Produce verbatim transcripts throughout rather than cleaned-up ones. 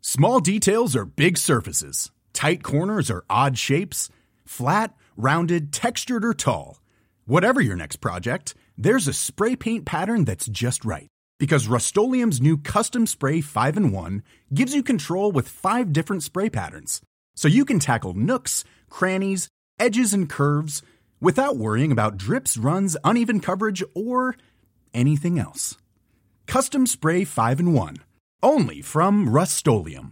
Small details are big surfaces. Tight corners are odd shapes. Flat, rounded, textured, or tall. Whatever your next project, there's a spray paint pattern that's just right. Because Rust-Oleum's new Custom Spray five in one gives you control with five different spray patterns. So you can tackle nooks, crannies, edges, and curves without worrying about drips, runs, uneven coverage, or anything else. Custom Spray five in one. Only from Rust-Oleum.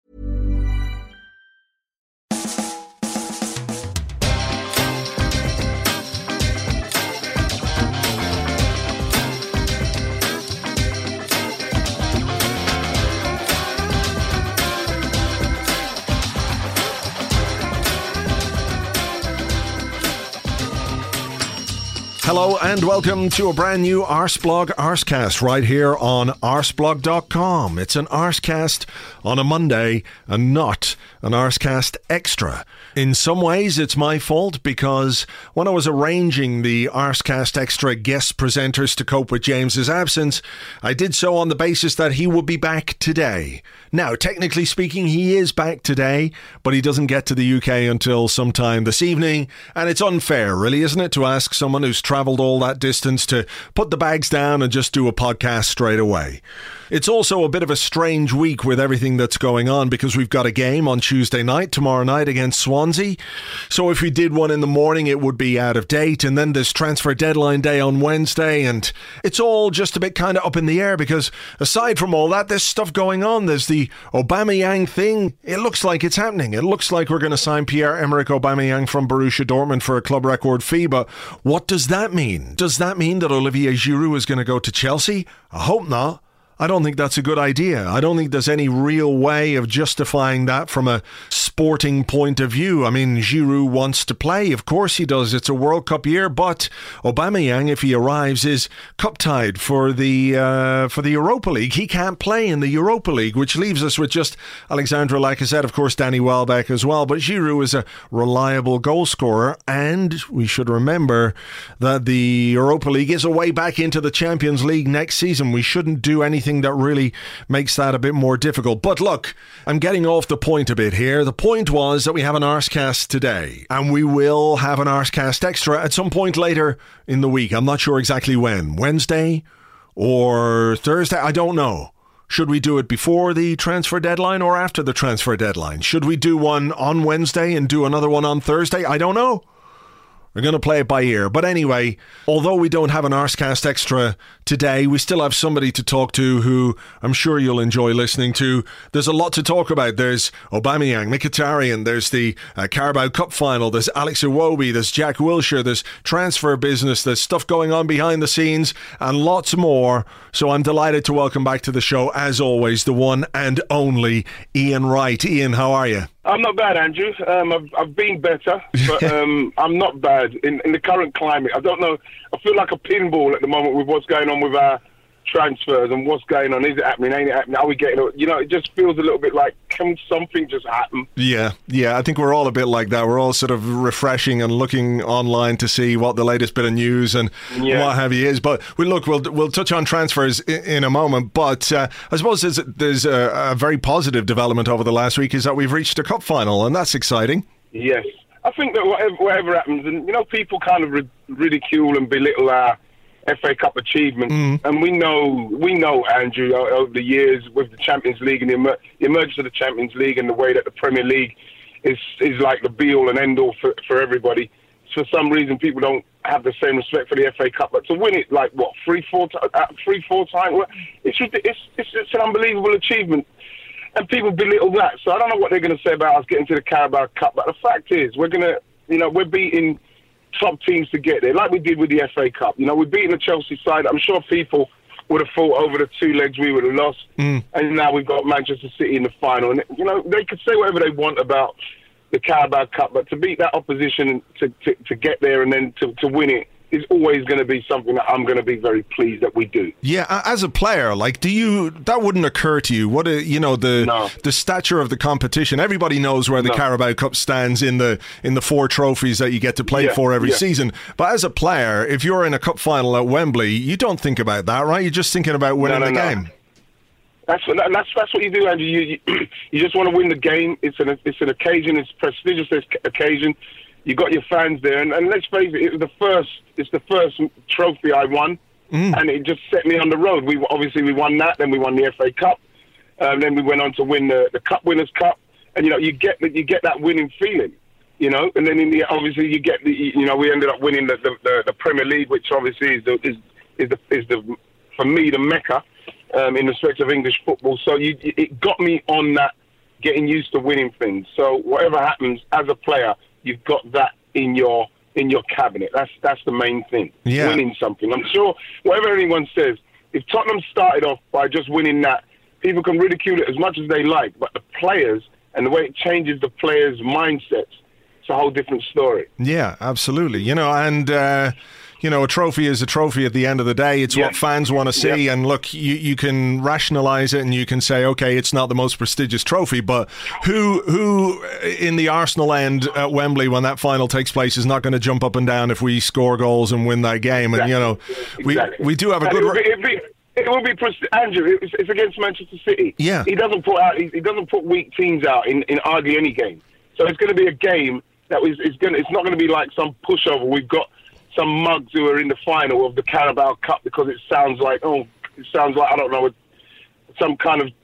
Hello and welcome to a brand new Arsblog Arscast right here on arsblog dot com. It's an Arscast on a Monday and not an Arscast Extra. In some ways it's my fault because when I was arranging the Arscast Extra guest presenters to cope with James's absence, I did so on the basis that he would be back today. Now, technically speaking, he is back today, but he doesn't get to the U K until sometime this evening, and it's unfair, really, isn't it, to ask someone who's travelled all that distance to put the bags down and just do a podcast straight away. It's also a bit of a strange week with everything that's going on because we've got a game on Tuesday night, tomorrow night against Swansea. So if we did one in the morning, it would be out of date. And then there's transfer deadline day on Wednesday. And it's all just a bit kind of up in the air because aside from all that, there's stuff going on. There's the Aubameyang thing. It looks like it's happening. It looks like we're going to sign Pierre-Emerick Aubameyang from Borussia Dortmund for a club record fee. But what does that mean? Does that mean that Olivier Giroud is going to go to Chelsea? I hope not. I don't think that's a good idea. I don't think there's any real way of justifying that from a sporting point of view. I mean, Giroud wants to play. Of course he does. It's a World Cup year, but Aubameyang, if he arrives, is cup-tied for the uh, for the Europa League. He can't play in the Europa League, which leaves us with just Alexandre Lacazette, of course, Danny Welbeck as well. But Giroud is a reliable goal scorer, and we should remember that the Europa League is a way back into the Champions League next season. We shouldn't do anything that really makes that a bit more difficult. But look, I'm getting off the point a bit here. The point was that we have an Arscast today, and we will have an Arscast Extra at some point later in the week. I'm not sure exactly when. Wednesday or Thursday? I don't know. Should we do it before the transfer deadline or after the transfer deadline? Should we do one on Wednesday and do another one on Thursday? I don't know. We're going to play it by ear. But anyway, although we don't have an Arscast Extra today, we still have somebody to talk to who I'm sure you'll enjoy listening to. There's a lot to talk about. There's Aubameyang, Mkhitaryan, there's the uh, Carabao Cup final, there's Alex Iwobi, there's Jack Wilshere, there's transfer business, there's stuff going on behind the scenes, and lots more. So I'm delighted to welcome back to the show, as always, the one and only Ian Wright. Ian, how are you? I'm not bad, Andrew. Um, I've, I've been better, but um, I'm not bad in, in the current climate. I don't know. I feel like a pinball at the moment with what's going on with our transfers and what's going on. Is it happening? Ain't it happening? Are we getting it? You know, it just feels a little bit like, can something just happen? Yeah, yeah. I think we're all a bit like that. We're all sort of refreshing and looking online to see what the latest bit of news and yeah. what have you is. But we look, we'll we'll touch on transfers in, in a moment. But uh, I suppose there's, there's a, a very positive development over the last week is that we've reached a cup final, and that's exciting. Yes. I think that whatever, whatever happens, and you know, people kind of ri- ridicule and belittle our F A Cup achievement, mm. and we know, we know, Andrew, over the years with the Champions League and the, emer- the emergence of the Champions League and the way that the Premier League is is like the be-all and end-all for, for everybody. For some reason, people don't have the same respect for the F A Cup, but to win it like what three, four, uh, three, four times, it's, it's it's it's an unbelievable achievement, and people belittle that. So I don't know what they're going to say about us getting to the Carabao Cup, but the fact is, we're gonna, you know, we're beating top teams to get there, like we did with the F A Cup. You know, we're beating the Chelsea side. I'm sure people would have fought over the two legs we would have lost, mm. and now we've got Manchester City in the final. And you know, they could say whatever they want about the Carabao Cup, but to beat that opposition, to to, to get there and then to, to win it, is always going to be something that I'm going to be very pleased that we do. Yeah, as a player, like, do you, that wouldn't occur to you? What, a, you know, the no. the stature of the competition. Everybody knows where the no. Carabao Cup stands in the in the four trophies that you get to play yeah, for every yeah. season. But as a player, if you're in a cup final at Wembley, you don't think about that, right? You're just thinking about winning no, no, the no. game. That's what and that's that's what you do, Andrew. You you, you just want to win the game. It's an it's an occasion. It's a prestigious occasion. You got your fans there, and, and let's face it, it was the first. It's the first trophy I won, mm. and it just set me on the road. We obviously we won that, then we won the F A Cup, um, then we went on to win the, the Cup Winners' Cup, and you know you get you get that winning feeling, you know. And then in the obviously you get the you know we ended up winning the the, the, the Premier League, which obviously is the is is the is the for me the mecca. Um, in respect of English football, so you, it got me on that, getting used to winning things. So whatever happens as a player, you've got that in your in your cabinet. That's that's the main thing. Yeah. Winning something. I'm sure whatever anyone says, if Tottenham started off by just winning that, people can ridicule it as much as they like. But the players and the way it changes the players' mindsets, it's a whole different story. Yeah, absolutely. You know, and. Uh You know, a trophy is a trophy at the end of the day. It's yeah. what fans want to see. Yeah. And look, you, you can rationalise it and you can say, okay, it's not the most prestigious trophy, but who who in the Arsenal end at Wembley when that final takes place is not going to jump up and down if we score goals and win that game? And, exactly. you know, we exactly. we do have a good... It will be, be, it will be Andrew, it's, it's against Manchester City. Yeah. He doesn't put out, he, he doesn't put weak teams out in, in hardly any game. So it's going to be a game that is, is going to, it's not going to be like some pushover. We've got some mugs who are in the final of the Carabao Cup because it sounds like, oh, it sounds like, I don't know, some kind of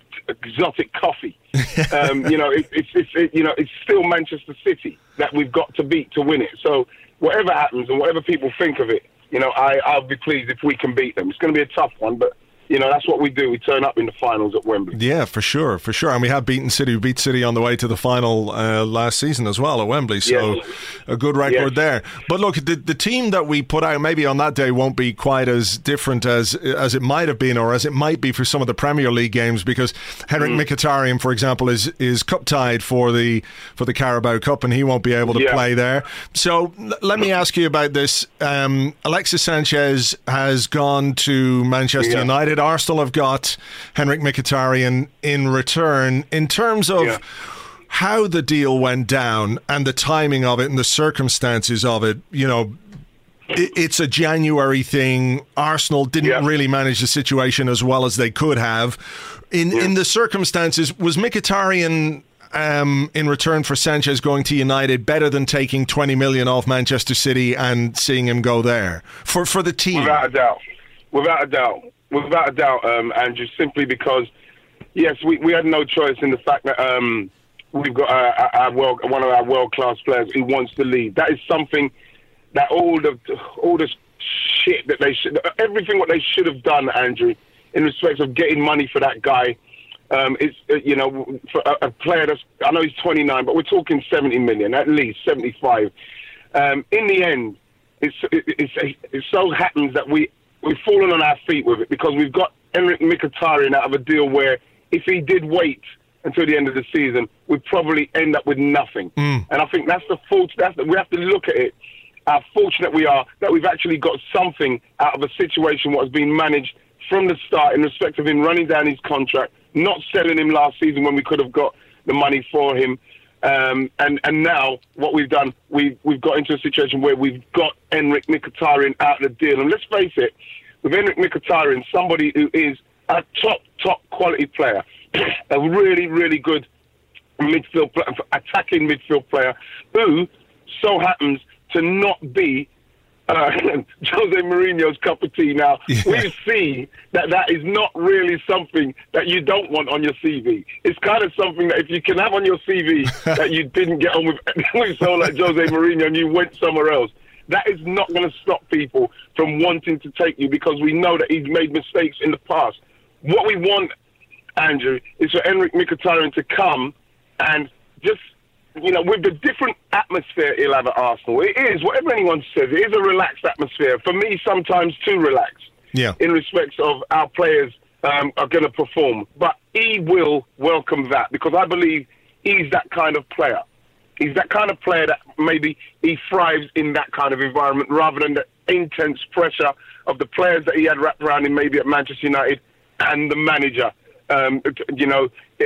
exotic coffee. um, you know, it, it's, it's it, you know, it's still Manchester City that we've got to beat to win it. So whatever happens and whatever people think of it, you know, I, I'll be pleased if we can beat them. It's going to be a tough one, but you know, that's what we do. We turn up in the finals at Wembley. Yeah, for sure, for sure. And we have beaten City. We beat City on the way to the final uh, last season as well at Wembley. So yes. a good record yes. there. But look, the, the team that we put out maybe on that day won't be quite as different as as it might have been or as it might be for some of the Premier League games because Henrik mm. Mkhitaryan, for example, is is cup tied for the for the Carabao Cup and he won't be able to yeah. play there. So l- let me ask you about this. Um, Alexis Sanchez has gone to Manchester yeah. United. Arsenal have got Henrik Mkhitaryan in return. In terms of yeah. how the deal went down and the timing of it and the circumstances of it, you know, it, it's a January thing. Arsenal didn't yeah. really manage the situation as well as they could have. In yeah. in the circumstances, was Mkhitaryan um, in return for Sanchez going to United better than taking twenty million off Manchester City and seeing him go there for for the team? Without a doubt. Without a doubt. Without a doubt, um, Andrew, simply because, yes, we, we had no choice in the fact that um, we've got our, our world, one of our world-class players who wants to leave. That is something that all the all the shit that they should, everything what they should have done, Andrew, in respect of getting money for that guy, um, is you know, for a, a player that's, I know he's twenty-nine, but we're talking seventy million, at least seventy-five. Um, in the end, it's, it, it's, it so happens that we. We've fallen on our feet with it because we've got Henrik Mkhitaryan out of a deal where if he did wait until the end of the season, we'd probably end up with nothing. Mm. And I think that's the fault. That's the, we have to look at it. How fortunate we are that we've actually got something out of a situation what has been managed from the start in respect of him running down his contract, not selling him last season when we could have got the money for him. Um, and, and now what we've done, we've, we've got into a situation where we've got Henrik Mkhitaryan out of the deal. And let's face it, with Henrik Mkhitaryan, somebody who is a top, top quality player, a really, really good midfield, attacking midfield player, who so happens to not be uh, Jose Mourinho's cup of tea. Now, yeah. we see that that is not really something that you don't want on your C V. It's kind of something that if you can have on your C V that you didn't get on with, with someone like Jose Mourinho and you went somewhere else, that is not going to stop people from wanting to take you because we know that he's made mistakes in the past. What we want, Andrew, is for Henrik Mkhitaryan to come and just, you know, with the different atmosphere he'll have at Arsenal. It is, whatever anyone says, it is a relaxed atmosphere. For me, sometimes too relaxed. Yeah. In respect of our players um, are going to perform. But he will welcome that because I believe he's that kind of player. He's that kind of player that maybe he thrives in that kind of environment rather than the intense pressure of the players that he had wrapped around him maybe at Manchester United and the manager, um, you know,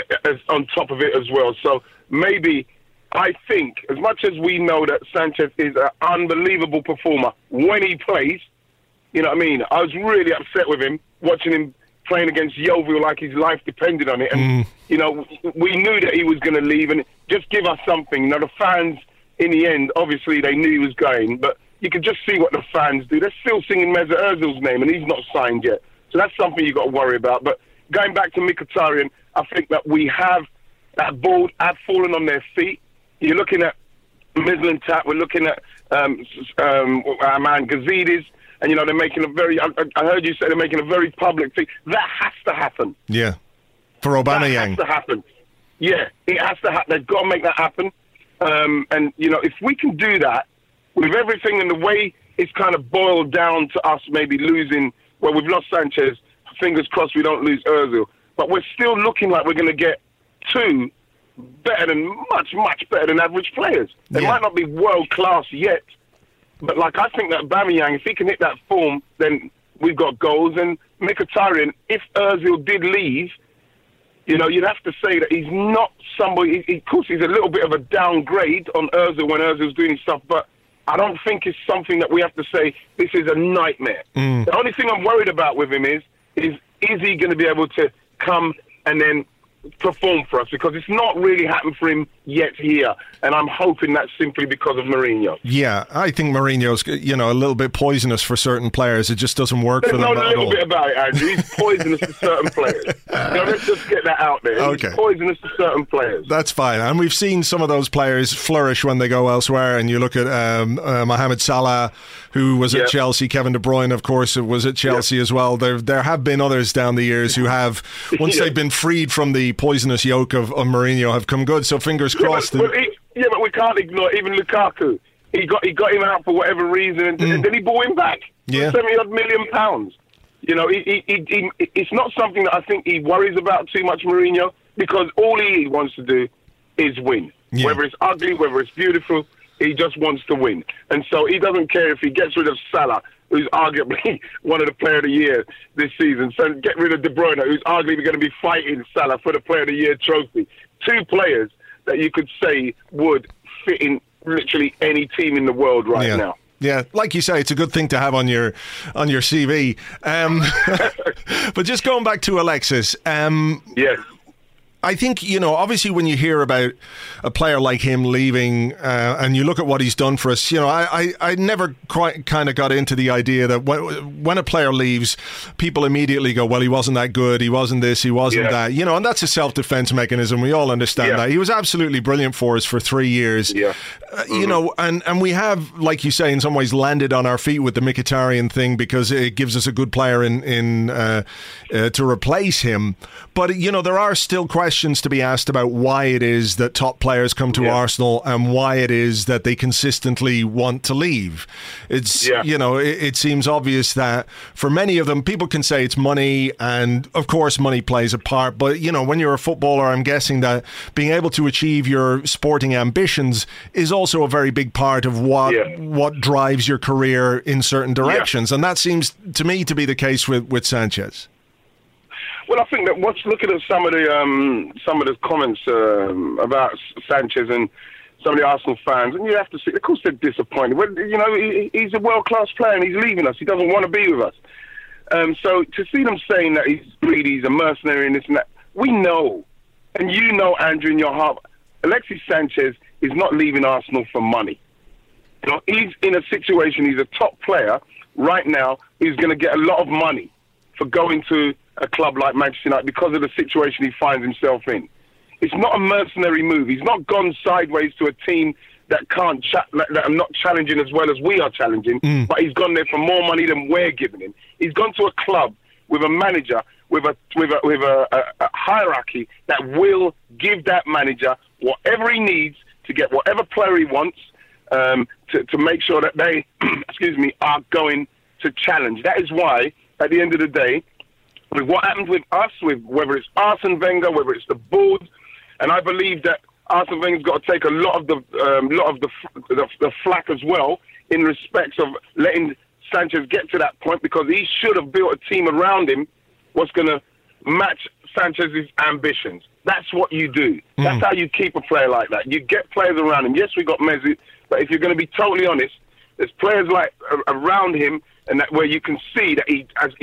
on top of it as well. So maybe I think, as much as we know that Sanchez is an unbelievable performer when he plays, you know what I mean? I was really upset with him, watching him playing against Yeovil like his life depended on it. And, mm. you know, we knew that he was going to leave, and just give us something. You know, the fans, in the end, obviously they knew he was going, but you could just see what the fans do. They're still singing Mesut Ozil's name, and he's not signed yet. So that's something you've got to worry about. But going back to Mkhitaryan, I think that we have, that board have fallen on their feet. You're looking at Mislintat, we're looking at um, um, our man Gazidis, and, you know, they're making a very, I, I heard you say they're making a very public thing. That has to happen. Yeah. For Aubameyang. That has to happen. Yeah, it has to happen. They've got to make that happen. Um, and, you know, if we can do that, with everything and the way it's kind of boiled down to us maybe losing, well, we've lost Sanchez, fingers crossed we don't lose Ozil, but we're still looking like we're going to get two better than, much, much better than average players. They yeah. might not be world-class yet, but, like, I think that Aubameyang, if he can hit that form, then we've got goals. And Mkhitaryan, if Ozil did leave, you know, you'd have to say that he's not somebody, he, of course, he's a little bit of a downgrade on Ozil when Ozil's doing stuff, but I don't think it's something that we have to say, this is a nightmare. Mm. The only thing I'm worried about with him is, is, is he going to be able to come and then perform for us? Because it's not really happened for him yet here, and I'm hoping that's simply because of Mourinho. Yeah, I think Mourinho's, you know, a little bit poisonous for certain players. It just doesn't work There's for them no at little all. bit about it, Andrew. He's poisonous to certain players. Now, let's just get that out there. Okay. He's poisonous to certain players. That's fine. And we've seen some of those players flourish when they go elsewhere. And you look at um, uh, Mohamed Salah, who was yep. at Chelsea. Kevin De Bruyne, of course, was at Chelsea yep. as well. There there have been others down the years who have, once yeah. they've been freed from the poisonous yoke of, of Mourinho, have come good. So fingers crossed. Yeah, but, but he, yeah, but we can't ignore even Lukaku. He got he got him out for whatever reason, and, mm. and then he bought him back yeah. for seventy odd million pounds. You know, he, he, he, he, it's not something that I think he worries about too much, Mourinho, because all he wants to do is win. Yeah. Whether it's ugly, whether it's beautiful, he just wants to win. And so he doesn't care if he gets rid of Salah, who's arguably one of the Player of the Year this season. So get rid of De Bruyne, who's arguably going to be fighting Salah for the Player of the Year trophy. Two players that you could say would fit in literally any team in the world right yeah. now. Yeah, like you say, it's a good thing to have on your on your C V. Um, but just going back to Alexis, um, yes. I think, you know, obviously when you hear about a player like him leaving uh, and you look at what he's done for us, you know, I, I, I never quite kind of got into the idea that when, when a player leaves, people immediately go, well, he wasn't that good, he wasn't this, he wasn't yeah. that, you know, and that's a self-defense mechanism. We all understand yeah. that. He was absolutely brilliant for us for three years. Yeah. Uh, mm-hmm. You know, and, and we have, like you say, in some ways landed on our feet with the Mkhitaryan thing because it gives us a good player in, in uh, uh, to replace him. But, you know, there are still questions to be asked about why it is that top players come to yeah. Arsenal and why it is that they consistently want to leave. It's, yeah. you know, it, it seems obvious that for many of them, people can say it's money, and of course money plays a part, but, you know, when you're a footballer, I'm guessing that being able to achieve your sporting ambitions is also a very big part of what yeah. what drives your career in certain directions, yeah. and that seems to me to be the case with, with Sanchez. Well, I think that what's looking at some of the um, some of the comments um, about Sanchez and some of the Arsenal fans, and you have to see, of course, they're disappointed. Well, you know, he, he's a world-class player and he's leaving us. He doesn't want to be with us. Um, so to see them saying that he's greedy, he's a mercenary, and this and that, we know, and you know, Andrew, in your heart, Alexis Sanchez is not leaving Arsenal for money. You know, he's in a situation. He's a top player right now. He's going to get a lot of money for going to a club like Manchester United because of the situation he finds himself in. It's not a mercenary move. He's not gone sideways to a team that can't cha- that are not challenging as well as we are challenging, mm. but he's gone there for more money than we're giving him. He's gone to a club with a manager, with a with a with a, a, a hierarchy that will give that manager whatever he needs to get whatever player he wants, um, to, to make sure that they, excuse me, are going to challenge. That is why, at the end of the day, with what happens with us, with whether it's Arsene Wenger, whether it's the board, and I believe that Arsene Wenger's got to take a lot of the um, lot of the, the the flack as well in respect of letting Sanchez get to that point, because he should have built a team around him what's going to match Sanchez's ambitions. That's what you do. Mm. That's how you keep a player like that. You get players around him. Yes, we got Mesut, but if you're going to be totally honest, there's players like uh, around him, and that where you can see that he as he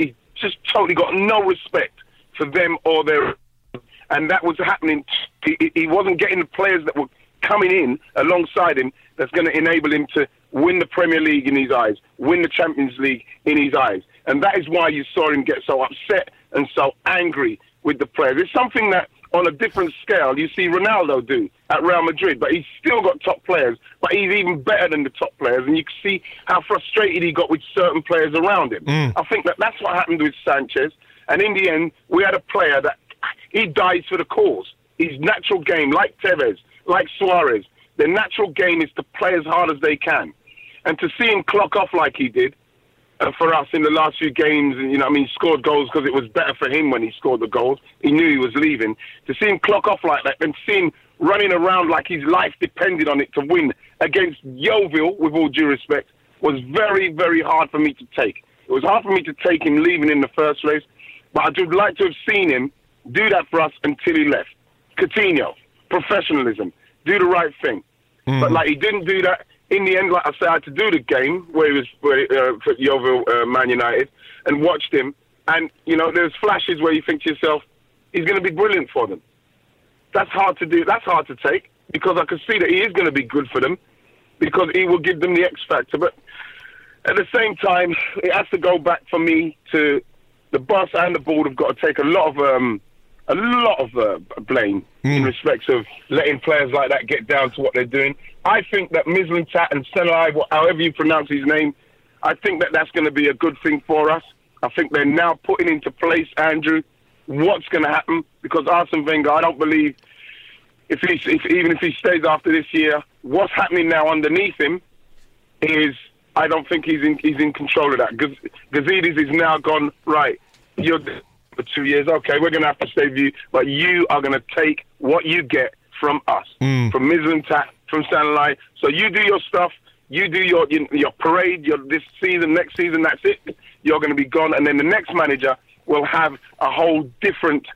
just totally got no respect for them or their... And that was happening. He, he wasn't getting the players that were coming in alongside him that's going to enable him to win the Premier League in his eyes, win the Champions League in his eyes. And that is why you saw him get so upset and so angry with the players. It's something that, on a different scale, you see Ronaldo do at Real Madrid, but he's still got top players, but he's even better than the top players, and you can see how frustrated he got with certain players around him. Mm. I think that that's what happened with Sanchez, and in the end, we had a player that he dies for the cause. His natural game, like Tevez, like Suarez, their natural game is to play as hard as they can. And to see him clock off like he did, Uh, for us in the last few games, you know, I mean, he scored goals because it was better for him when he scored the goals. He knew he was leaving. To see him clock off like that and see him running around like his life depended on it to win against Yeovil, with all due respect, was very, very hard for me to take. It was hard for me to take him leaving in the first place, but I would like to have seen him do that for us until he left. Coutinho, professionalism, do the right thing. Mm. But, like, he didn't do that. In the end, like I said, I had to do the game where he was where, uh, for Yeovil, uh, Man United, and watched him. And, you know, there's flashes where you think to yourself, he's going to be brilliant for them. That's hard to do. That's hard to take, because I can see that he is going to be good for them, because he will give them the X factor. But at the same time, it has to go back for me to the boss and the board have got to take a lot of um, a lot of uh, blame mm. in respects of letting players like that get down to what they're doing. I think that Mislintat and Senai, however you pronounce his name, I think that that's going to be a good thing for us. I think they're now putting into place, Andrew, what's going to happen, because Arsene Wenger, I don't believe, if he, if, even if he stays after this year, what's happening now underneath him is, I don't think he's in, he's in control of that. Gazidis is now gone, right, you're for two years, okay, we're going to have to save you, but you are going to take what you get from us, mm. from Mislintat, from Sanlai. So you do your stuff, you do your your, your parade, your this season, next season, that's it. You're going to be gone, and then the next manager will have a whole different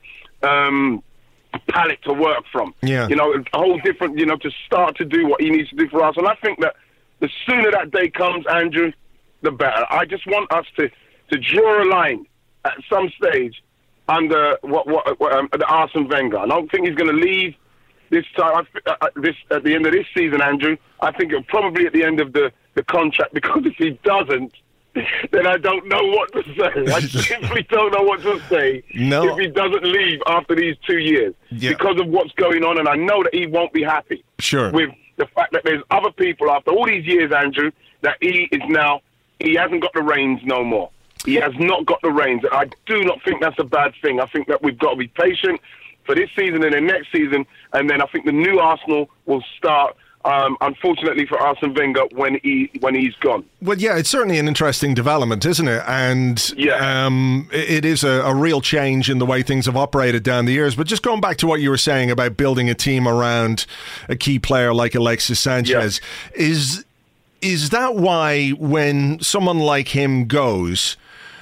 um, palette to work from. Yeah. You know, a whole different, you know, to start to do what he needs to do for us. And I think that the sooner that day comes, Andrew, the better. I just want us to, to draw a line at some stage under what, what, what um, the Arsene Wenger. I don't think he's going to leave this time. Uh, this at the end of this season, Andrew. I think it'll probably at the end of the, the contract, because if he doesn't, then I don't know what to say. I simply don't know what to say no. if he doesn't leave after these two years yeah. because of what's going on, and I know that he won't be happy sure. with the fact that there's other people after all these years, Andrew, that he is now, he hasn't got the reins no more. He has not got the reins. And I do not think that's a bad thing. I think that we've got to be patient for this season and the next season, and then I think the new Arsenal will start, um, unfortunately for Arsene Wenger, when he when he's gone. Well, yeah, it's certainly an interesting development, isn't it? And yeah. um, it is a, a real change in the way things have operated down the years. But just going back to what you were saying about building a team around a key player like Alexis Sanchez, yeah. is is that why when someone like him goes,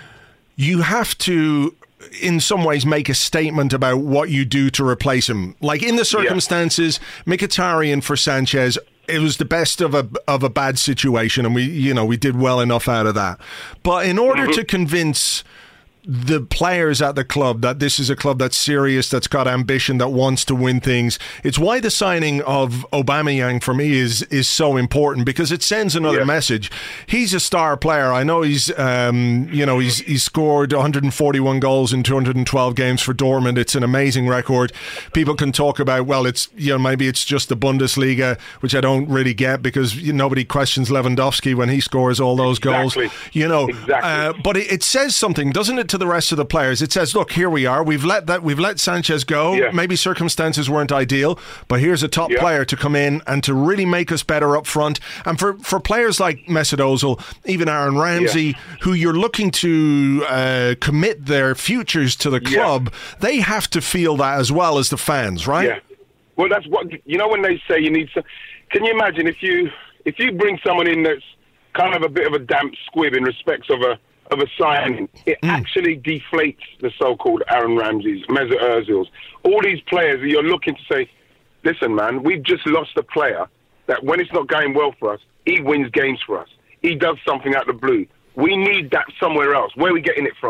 you have to, in some ways, make a statement about what you do to replace him? Like, in the circumstances, yeah. Mkhitaryan for Sanchez, it was the best of a of a bad situation, and we, you know, we did well enough out of that. But in order mm-hmm. to convince the players at the club that this is a club that's serious, that's got ambition, that wants to win things, it's why the signing of Aubameyang for me is is so important, because it sends another yeah. message. He's a star player. I know he's um, you know he's he's scored one hundred forty-one goals in two hundred twelve games for Dortmund. It's an amazing record. People can talk about, well, it's, you know, maybe it's just the Bundesliga, which I don't really get, because you know, nobody questions Lewandowski when he scores all those goals. Exactly. You know, exactly. uh, but it, it says something, doesn't it, to the rest of the players? It says, look, here we are. We've let that. We've let Sanchez go. Yeah. Maybe circumstances weren't ideal, but here's a top yeah. player to come in and to really make us better up front. And for, for players like Mesut Ozil, even Aaron Ramsey, yeah. who you're looking to uh, commit their futures to the club, yeah. they have to feel that as well as the fans, right? Yeah. Well, that's what, you know, when they say you need some. Can you imagine if you if you bring someone in that's kind of a bit of a damp squib in respects of a of a signing, it mm. actually deflates the so-called Aaron Ramseys, Mesut Ozils, all these players that you're looking to say, listen, man, we've just lost a player that when it's not going well for us, he wins games for us. He does something out of the blue. We need that somewhere else. Where are we getting it from?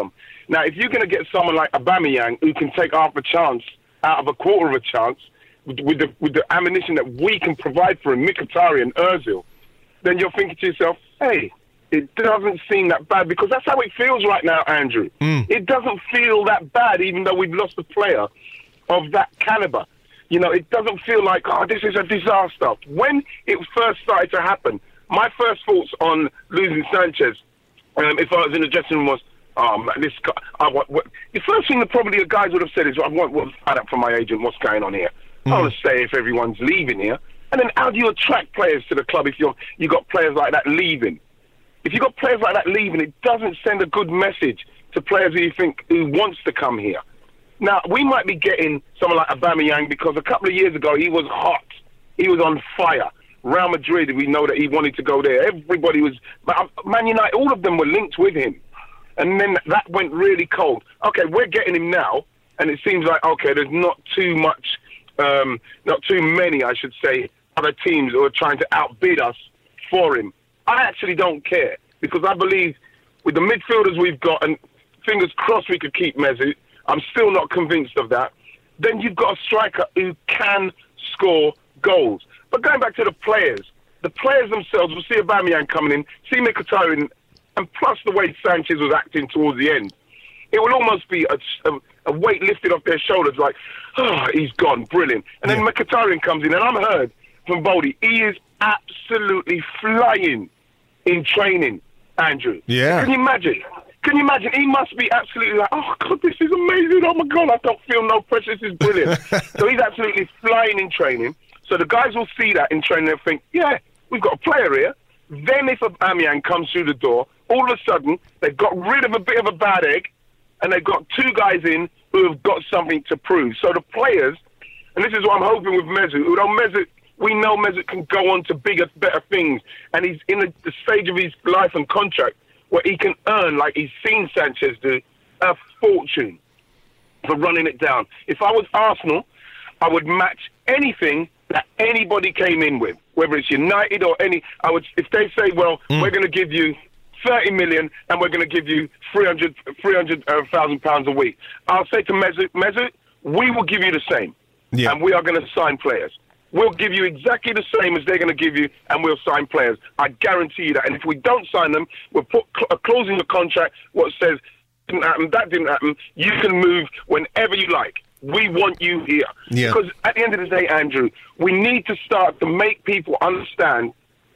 Now, if you're going to get someone like Aubameyang who can take half a chance out of a quarter of a chance with, with the with the ammunition that we can provide for him, Mkhitaryan, Ozil, then you're thinking to yourself, hey, it doesn't seem that bad, because that's how it feels right now, Andrew. Mm. It doesn't feel that bad, even though we've lost a player of that caliber. You know, it doesn't feel like, oh, this is a disaster. When it first started to happen, my first thoughts on losing Sanchez, um, if I was in the dressing room, was, oh, man, this guy, I want, what, the first thing that probably the guys would have said is, I want to find out from my agent what's going on here. Mm. I want to say if everyone's leaving here. And then how do you attract players to the club if you're you got players like that leaving? If you've got players like that leaving, it doesn't send a good message to players who you think who wants to come here. Now, we might be getting someone like Aubameyang because a couple of years ago he was hot. He was on fire. Real Madrid, we know that he wanted to go there. Everybody was... Man United, all of them were linked with him. And then that went really cold. Okay, we're getting him now, and it seems like, okay, there's not too much... Um, not too many, I should say, other teams who are trying to outbid us for him. I actually don't care, because I believe with the midfielders we've got, and fingers crossed we could keep Mesut, I'm still not convinced of that, then you've got a striker who can score goals. But going back to the players, the players themselves, we'll see Aubameyang coming in, see Mkhitaryan, and plus the way Sanchez was acting towards the end, it will almost be a, a, a weight lifted off their shoulders, like, oh, he's gone, brilliant. And then yeah. Mkhitaryan comes in, and I'm heard from Baldy, he is absolutely flying in training, Andrew. Yeah. Can you imagine? Can you imagine? He must be absolutely like, oh, God, this is amazing. Oh, my God, I don't feel no pressure. This is brilliant. So he's absolutely flying in training. So the guys will see that in training and think, yeah, we've got a player here. Then if Aubameyang comes through the door, all of a sudden, they've got rid of a bit of a bad egg, and they've got two guys in who have got something to prove. So the players, and this is what I'm hoping with Mesut, although Mesut, we know Mesut can go on to bigger, better things, and he's in the, the stage of his life and contract where he can earn, like he's seen Sanchez do, a fortune for running it down. If I was Arsenal, I would match anything that anybody came in with, whether it's United or any. I would, if they say, well, mm. we're going to give you thirty million and we're going to give you three hundred thousand pounds a week, I'll say to Mesut, Mesut, we will give you the same, yeah. and we are going to sign players. We'll give you exactly the same as they're going to give you, and we'll sign players. I guarantee you that. And if we don't sign them, we'll put a clause in the contract what says, didn't happen, that didn't happen, you can move whenever you like. We want you here. Yeah. Because at the end of the day, Andrew, we need to start to make people understand,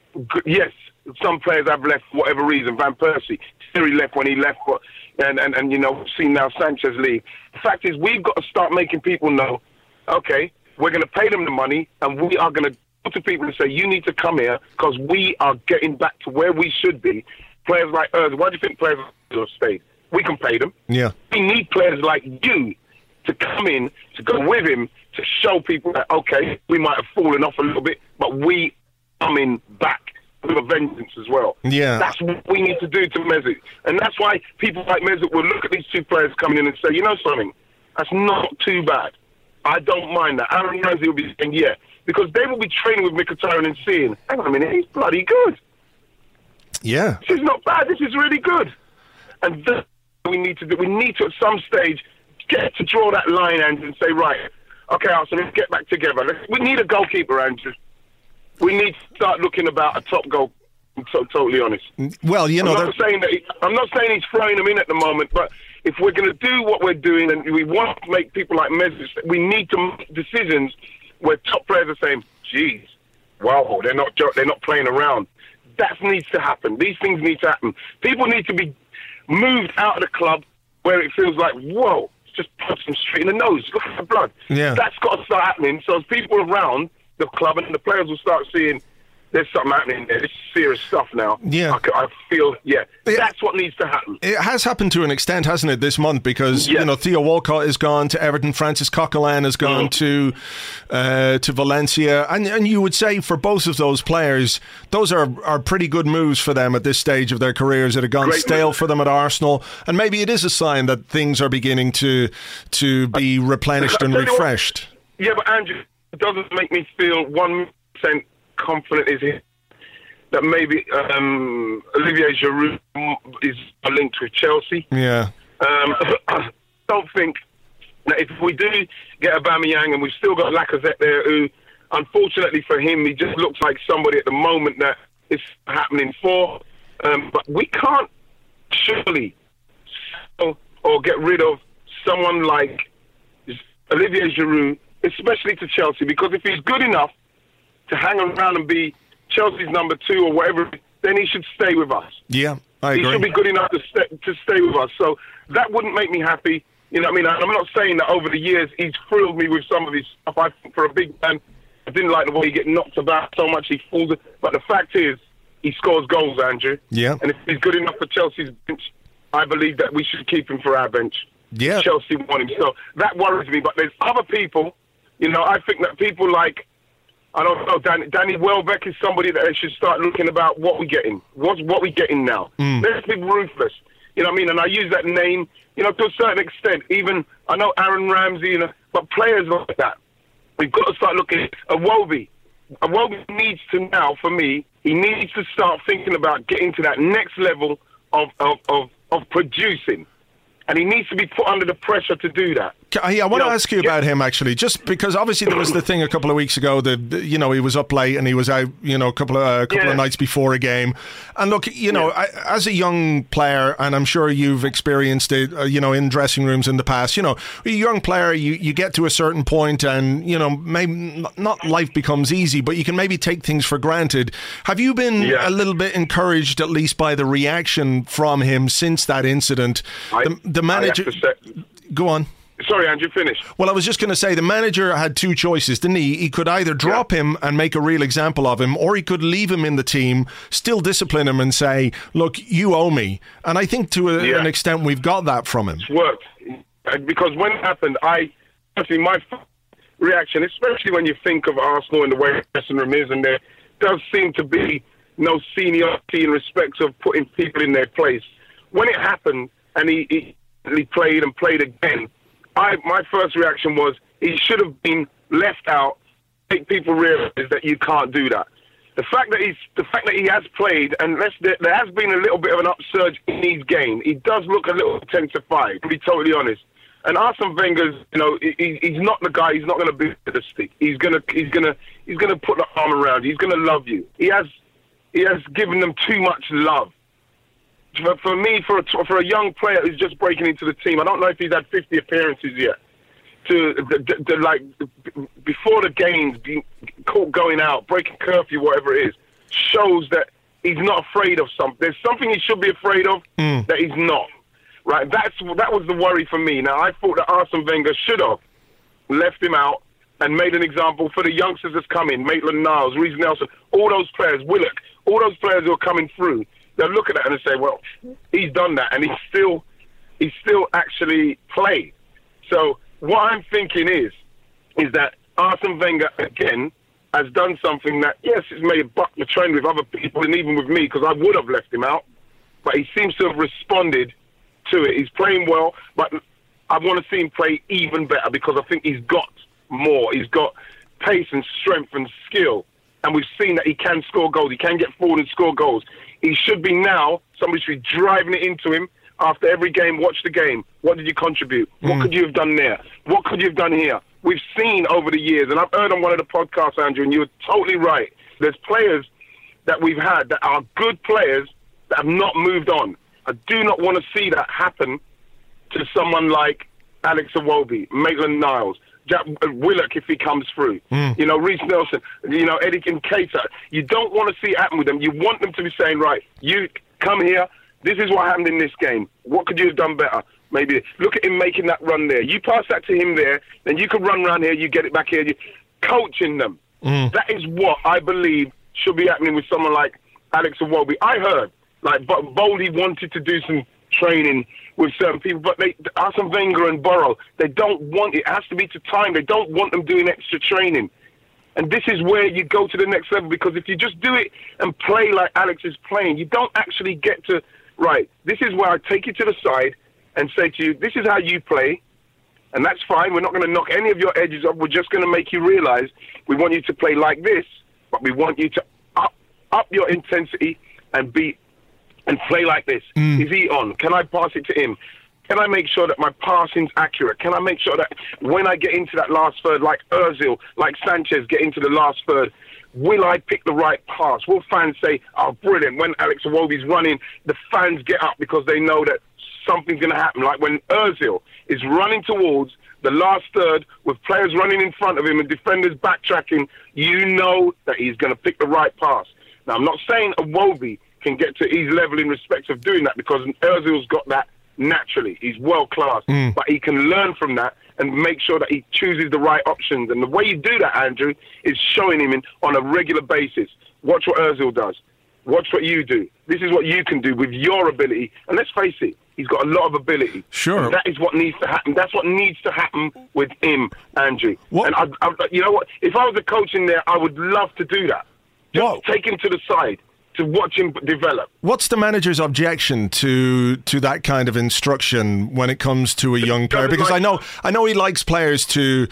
yes, some players have left for whatever reason. Van Persie, Terry left when he left, for, and, and, and, you know, we've seen now Sanchez leave. The fact is, we've got to start making people know, okay, we're going to pay them the money, and we are going to go to people and say, you need to come here because we are getting back to where we should be. Players like us, why do you think players like us have stayed? We can pay them. Yeah. We need players like you to come in, to go with him, to show people that, okay, we might have fallen off a little bit, but we are coming back with a vengeance as well. Yeah. That's what we need to do to Mesut. And that's why people like Mesut will look at these two players coming in and say, you know something, that's not too bad. I don't mind that. Aaron Ramsey will be saying, yeah, because they will be training with Mkhitaryan and seeing, hang on a minute, he's bloody good. Yeah. This is not bad. This is really good. And that's what we need to do. We need to, at some stage, get to draw that line, Andrew, and say, right, okay, Arsenal, let's get back together. Let's, we need a goalkeeper, Andrew. We need to start looking about a top goal. I'm so totally honest. Well, you know, I'm not saying that he, I'm not saying he's throwing them in at the moment, but if we're going to do what we're doing and we want to make people like Mesut, we need to make decisions where top players are saying, "Geez, wow, they're not they're not playing around." That needs to happen. These things need to happen. People need to be moved out of the club where it feels like, whoa, it's just punch them straight in the nose. Look at the blood. Yeah. That's got to start happening. So as people around the club and the players will start seeing, there's something happening there. This is serious stuff now. Yeah. I, I feel, yeah, it, that's what needs to happen. It has happened to an extent, hasn't it, this month? Because, yeah. you know, Theo Walcott is gone to Everton, Francis Coquelin has gone mm. to uh, to Valencia. And and you would say for both of those players, those are, are pretty good moves for them at this stage of their careers. It had gone Great stale move. for them at Arsenal. And maybe it is a sign that things are beginning to, to be replenished and refreshed. What, yeah, but Andrew, it doesn't make me feel one percent confident is it that maybe um, Olivier Giroud is linked with Chelsea. Yeah. Um, I don't think that if we do get Aubameyang and we've still got Lacazette there, who, unfortunately for him, he just looks like somebody at the moment that it's happening for. Um, but we can't surely sell or get rid of someone like Olivier Giroud, especially to Chelsea, because if he's good enough to hang around and be Chelsea's number two or whatever, then he should stay with us. Yeah, I agree. He should be good enough to stay, to stay with us. So that wouldn't make me happy. You know what I mean? I'm not saying that over the years he's thrilled me with some of his stuff. I think for a big man, I didn't like the way he get knocked about so much. He falls. But the fact is, he scores goals, Andrew. Yeah. And if he's good enough for Chelsea's bench, I believe that we should keep him for our bench. Yeah. Chelsea want him. So that worries me. But there's other people, you know, I think that people like, I don't know, Danny, Danny Welbeck is somebody that they should start looking about what we're getting. What's what we're getting now? Mm. Let's be ruthless. You know what I mean? And I use that name, you know, to a certain extent. Even, I know Aaron Ramsey, you know, but players like that. We've got to start looking at Iwobi. Iwobi needs to now, for me, he needs to start thinking about getting to that next level of, of, of, of producing. And he needs to be put under the pressure to do that. I, I want You to know, ask you yeah. about him, actually, just because obviously there was the thing a couple of weeks ago that, you know, he was up late and he was out, you know, a couple of uh, couple Yeah. of nights before a game. And look, you know, Yeah. I, as a young player, and I'm sure you've experienced it, uh, you know, in dressing rooms in the past, you know, a young player, you, you get to a certain point and, you know, maybe not life becomes easy, but you can maybe take things for granted. Have you been Yeah. a little bit encouraged, at least by the reaction from him since that incident? I, the, the I have manager... to say, Go on. sorry, Andrew, finish. Well, I was just going to say the manager had two choices, didn't he? He could either drop Yeah. him and make a real example of him, or he could leave him in the team, still discipline him and say, look, you owe me. And I think to a, Yeah. an extent we've got that from him. Worked. Because when it happened, I, actually, my reaction, especially when you think of Arsenal and the way the dressing room is, and there does seem to be no seniority in respect of putting people in their place. When it happened and he, he, he played and played again, I, my first reaction was he should have been left out. Make people realize that you can't do that. The fact that he's the fact that he has played, and let's, there, there has been a little bit of an upsurge in his game. He does look a little intensified, to be totally honest. And Arsene Wenger's, you know, he, he's not the guy. He's not going to be the stick. He's gonna, he's gonna, he's gonna put the arm around you. He's going to love you. He has, he has given them too much love. For, for me, for a, for a young player who's just breaking into the team, I don't know if he's had fifty appearances yet. To, to, to, to like before the games, being caught going out, breaking curfew, whatever it is, shows that he's not afraid of something. There's something he should be afraid of Mm. that he's not. Right? That's that was the worry for me. Now I thought that Arsene Wenger should have left him out and made an example for the youngsters that's coming, Maitland-Niles, Reece Nelson, all those players, Willock, all those players who are coming through. They'll look at that and say, well, he's done that, and he's still, he's still actually played. So what I'm thinking is, is that Arsene Wenger, again, has done something that, yes, it's may have bucked the trend with other people and even with me, because I would have left him out, but he seems to have responded to it. He's playing well, but I want to see him play even better, because I think he's got more. He's got pace and strength and skill, and we've seen that he can score goals. He can get forward and score goals. He should be now, somebody should be driving it into him after every game. Watch the game. What did you contribute? What Mm. could you have done there? What could you have done here? We've seen over the years, and I've heard on one of the podcasts, Andrew, and you were totally right. There's players that we've had that are good players that have not moved on. I do not want to see that happen to someone like Alex Iwobi, Maitland-Niles, Jack Willock if he comes through, Mm. you know, Reece Nelson, you know, Eddie Nketiah. You don't want to see it happen with them. You want them to be saying, right, you come here, this is what happened in this game. What could you have done better? Maybe look at him making that run there. You pass that to him there, then you can run around here, you get it back here. You, coaching them. Mm. That is what I believe should be happening with someone like Alex Iwobi. I heard, like, Bowley wanted to do some training with certain people, but they, Arsene Wenger and Burrow, they don't want it. It has to be to time. They don't want them doing extra training. And this is where you go to the next level, because if you just do it and play like Alex is playing, you don't actually get to, right, this is where I take you to the side and say to you, this is how you play, and that's fine. We're not going to knock any of your edges off. We're just going to make you realize we want you to play like this, but we want you to up, up your intensity and be and play like this. Mm. Is he on? Can I pass it to him? Can I make sure that my passing's accurate? Can I make sure that when I get into that last third, like Ozil, like Sanchez get into the last third, will I pick the right pass? Will fans say, oh, brilliant, when Alex Iwobi's running, the fans get up because they know that something's going to happen. Like when Ozil is running towards the last third with players running in front of him and defenders backtracking, you know that he's going to pick the right pass. Now, I'm not saying Iwobi can get to his level in respect of doing that because Ozil's got that naturally. He's world-class. Mm. But he can learn from that and make sure that he chooses the right options. And the way you do that, Andrew, is showing him in, on a regular basis. Watch what Ozil does. Watch what you do. This is what you can do with your ability. And let's face it, he's got a lot of ability. Sure. And that is what needs to happen. That's what needs to happen with him, Andrew. What? And I, I, you know what? If I was a coach in there, I would love to do that. Just what? Take him to the side to watch him develop. What's the manager's objection to to that kind of instruction when it comes to a young player? Because like, I know I know he likes players to,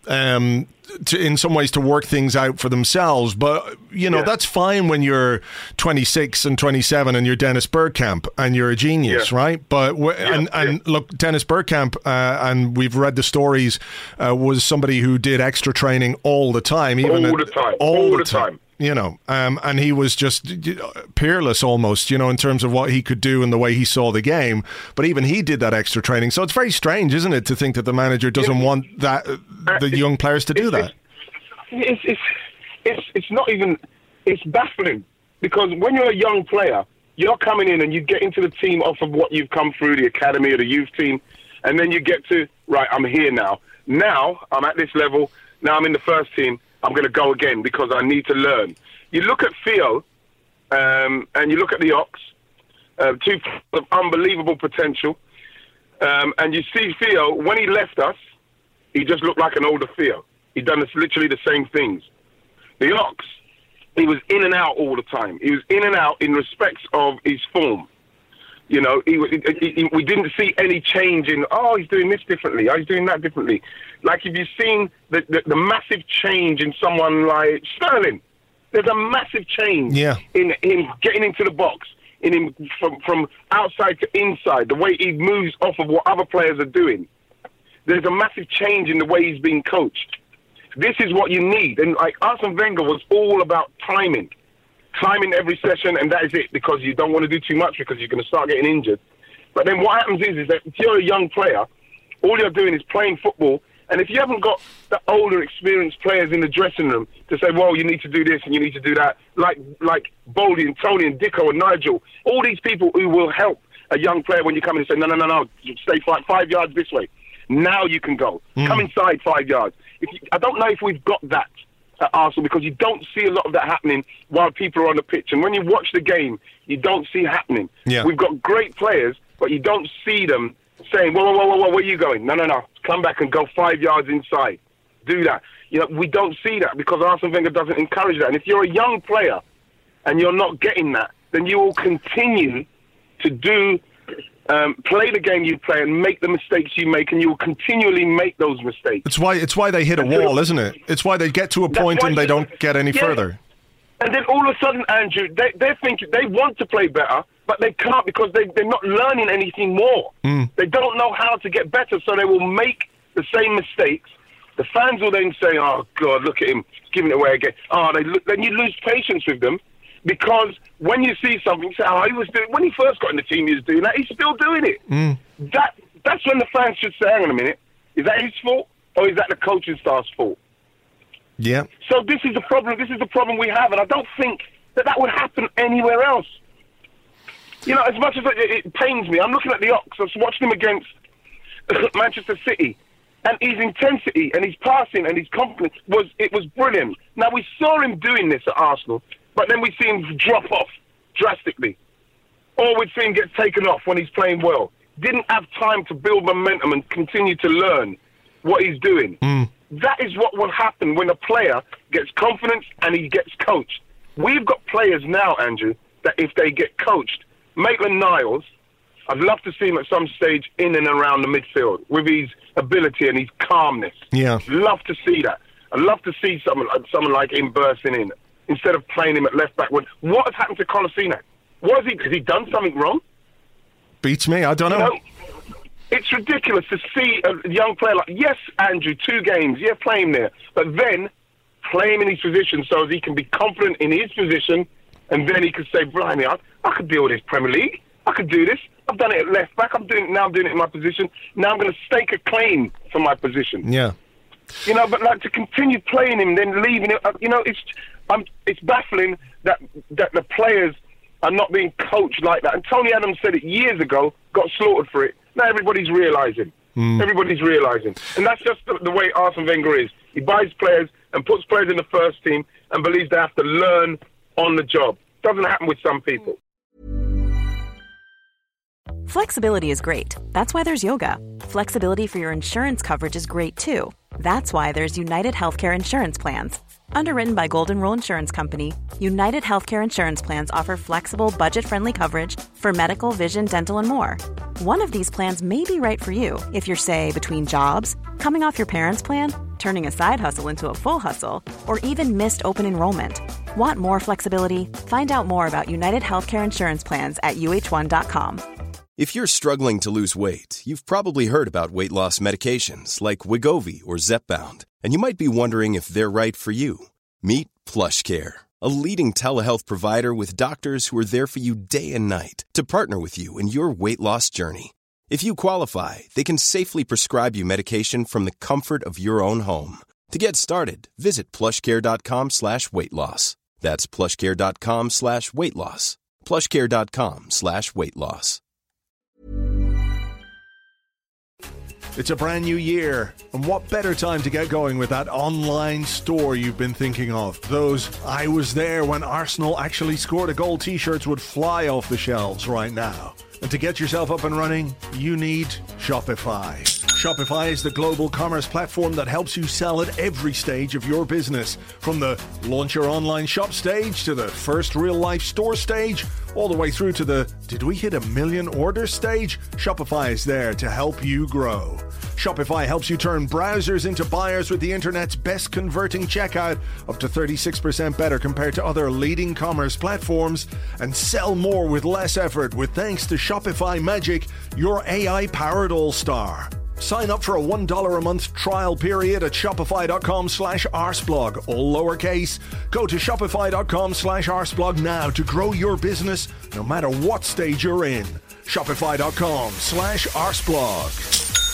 um, to in some ways to work things out for themselves. But you know yeah. that's fine when you're twenty-six and twenty-seven and you're Dennis Bergkamp and you're a genius, yeah. right? But w- yeah, and and yeah. look, Dennis Bergkamp, uh, and we've read the stories, uh, was somebody who did extra training all the time, even all at, the time, all, all the the time. time. You know, um, and he was just peerless almost, you know, in terms of what he could do and the way he saw the game. But even he did that extra training. So it's very strange, isn't it, to think that the manager doesn't yeah. want that uh, the young players to do it's, that. It's, it's, it's, it's not even, it's baffling. Because when you're a young player, you're coming in and you get into the team off of what you've come through, the academy or the youth team. And then you get to, right, I'm here now. Now I'm at this level. Now I'm in the first team. I'm going to go again because I need to learn. You look at Theo um, and you look at the Ox, uh, two of unbelievable potential, um, and you see Theo, when he left us, he just looked like an older Theo. He'd done this, literally the same things. The Ox, he was in and out all the time. He was in and out in respects of his form. You know, he, he, he, we didn't see any change in, oh, he's doing this differently, oh, he's doing that differently. Like if you've seen the, the, the massive change in someone like Sterling, there's a massive change yeah. in him getting into the box, in him from, from outside to inside, the way he moves off of what other players are doing. There's a massive change in the way he's being coached. This is what you need. And like Arsene Wenger was all about timing. Timing every session, and that is it, because you don't want to do too much because you're going to start getting injured. But then what happens is, is that if you're a young player, all you're doing is playing football, and if you haven't got the older, experienced players in the dressing room to say, well, you need to do this and you need to do that, like like Boldy and Tony and Dicko and Nigel, all these people who will help a young player when you come in and say, no, no, no, no, stay five, five yards this way. Now you can go. Mm. Come inside five yards. If you, I don't know if we've got that at Arsenal, because you don't see a lot of that happening while people are on the pitch. And when you watch the game, you don't see it happening. Yeah. We've got great players, but you don't see them saying, whoa, whoa, whoa, whoa, whoa, where are you going? No, no, no. Come back and go five yards inside. Do that. You know, we don't see that because Arsene Wenger doesn't encourage that. And if you're a young player and you're not getting that, then you will continue to do Um, play the game you play and make the mistakes you make, and you will continually make those mistakes. It's why it's why they hit a wall, isn't it? It's why they get to a point and they don't get any yeah. further. And then all of a sudden, Andrew, they they think they want to play better, but they can't because they they're not learning anything more. Mm. They don't know how to get better, so they will make the same mistakes. The fans will then say, "Oh God, look at him, he's giving it away again." Oh, they look, then you lose patience with them. Because when you see something, you say, oh, he was doing, when he first got in the team, he was doing that. He's still doing it. Mm. That That's when the fans should say, hang on a minute, is that his fault or is that the coaching staff's fault? Yeah. So this is the problem. This is the problem we have, and I don't think that that would happen anywhere else. You know, as much as it, it pains me, I'm looking at the Ox. I was watching him against Manchester City, and his intensity and his passing and his confidence was it was brilliant. Now we saw him doing this at Arsenal. But then we see him drop off drastically. Or we see him get taken off when he's playing well. Didn't have time to build momentum and continue to learn what he's doing. Mm. That is what will happen when a player gets confidence and he gets coached. We've got players now, Andrew, that if they get coached, Maitland-Niles, I'd love to see him at some stage in and around the midfield with his ability and his calmness. Yeah. Love to see that. I'd love to see someone, someone like him bursting in, instead of playing him at left back. What has happened to Kolasinac? What has he? Has he done something wrong? Beats me. I don't know. You know It's ridiculous to see a young player like, yes, Andrew, two games, yeah, play him there, but then play him in his position so that he can be confident in his position, and then he can say, blimey, I, I could deal with this Premier League. I could do this. I've done it at left back. I'm doing it now. I'm doing it in my position. Now I'm going to stake a claim for my position. Yeah. You know, but like to continue playing him, then leaving it. You know, it's um, it's baffling that that the players are not being coached like that. And Tony Adams said it years ago, got slaughtered for it. Now everybody's realising. Mm. Everybody's realising, and that's just the, the way Arsene Wenger is. He buys players and puts players in the first team and believes they have to learn on the job. Doesn't happen with some people. Flexibility is great. That's why there's yoga. Flexibility for your insurance coverage is great too. That's why there's United Healthcare Insurance Plans. Underwritten by Golden Rule Insurance Company, United Healthcare Insurance Plans offer flexible, budget-friendly coverage for medical, vision, dental, and more. One of these plans may be right for you if you're, say, between jobs, coming off your parents' plan, turning a side hustle into a full hustle, or even missed open enrollment. Want more flexibility? Find out more about United Healthcare Insurance Plans at U H one dot com. If you're struggling to lose weight, you've probably heard about weight loss medications like Wegovy or Zepbound, and you might be wondering if they're right for you. Meet PlushCare, a leading telehealth provider with doctors who are there for you day and night to partner with you in your weight loss journey. If you qualify, they can safely prescribe you medication from the comfort of your own home. To get started, visit plushcare.com slash weight loss. That's plushcare.com slash weight loss. plushcare.com slash weight loss. It's a brand new year, and what better time to get going with that online store you've been thinking of? Those I was there when Arsenal actually scored a goal t-shirts would fly off the shelves right now. And to get yourself up and running, you need Shopify. Shopify is the global commerce platform that helps you sell at every stage of your business. From the launch your online shop stage to the first real-life store stage, all the way through to the did we hit a million orders stage? Shopify is there to help you grow. Shopify helps you turn browsers into buyers with the internet's best converting checkout, up to thirty-six percent better compared to other leading commerce platforms, and sell more with less effort with thanks to Shopify Magic, your A I-powered all-star. Sign up for a one dollar a month trial period at shopify.com slash arsblog, all lowercase. Go to shopify.com slash arsblog now to grow your business no matter what stage you're in. Shopify.com slash arsblog.